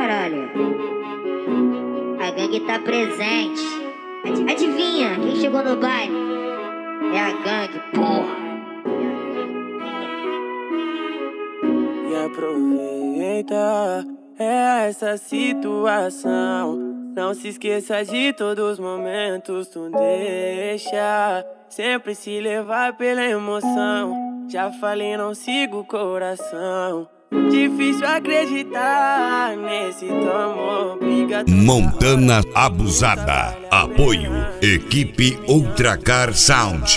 caralho. A gangue tá presente. Adivinha quem chegou no baile? É a gangue, porra. E aproveita essa situação. Não se esqueça de todos os momentos. Tu deixa sempre se levar pela emoção. Já falei, não sigo o coração. Difícil acreditar nesse teu amor. Montana Abusada. Apoio Equipe Ultracar Sound.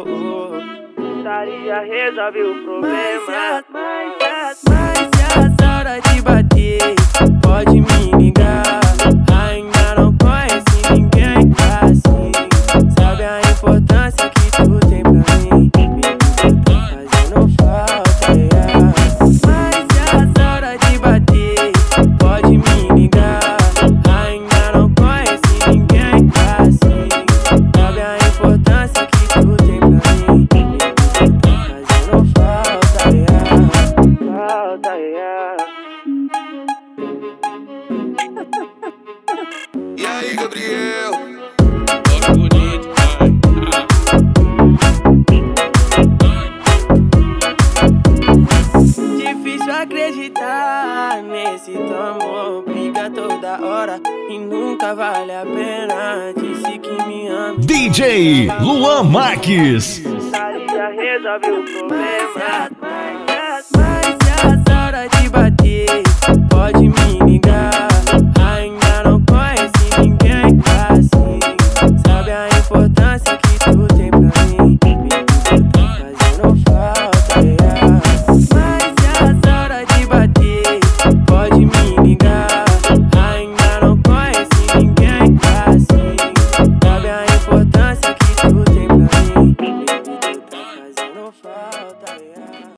Já resolve o problema. Mas é a hora de bater. Pode me ligar. Ainda não conhece ninguém assim. Sabe a importância que tu tem pra mim? Tá fazendo falta, yeah. Mas é a hora de bater. Pode me ligar. Ainda não conhece ninguém assim. Sabe a importância que tu tem pra mim? E aí, Gabriel? Bonito, difícil acreditar nesse teu amor. Briga toda hora e nunca vale a pena. Disse que me ama. DJ Luan Marques. Já resolve o problema.